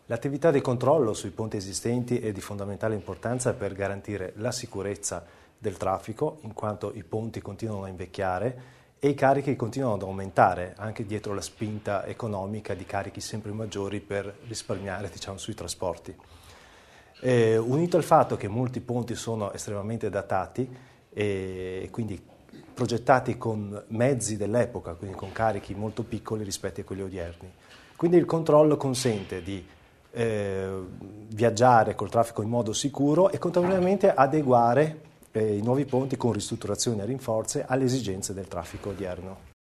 L'attività di controllo sui ponti esistenti è di fondamentale importanza per garantire la sicurezza del traffico, in quanto i ponti continuano a invecchiare e i carichi continuano ad aumentare, anche dietro la spinta economica di carichi sempre maggiori per risparmiare, diciamo, sui trasporti. Unito al fatto che molti ponti sono estremamente datati e quindi progettati con mezzi dell'epoca, quindi con carichi molto piccoli rispetto a quelli odierni. Quindi il controllo consente di viaggiare col traffico in modo sicuro e contemporaneamente adeguare i nuovi ponti con ristrutturazioni e rinforzi alle esigenze del traffico odierno.